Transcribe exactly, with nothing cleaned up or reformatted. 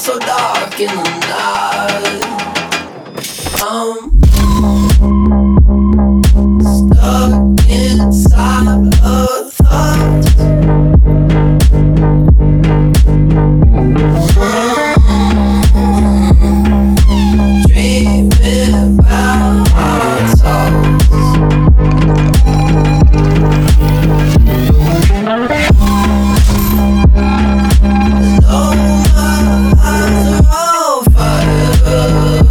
so dark in the night. I'm stuck inside of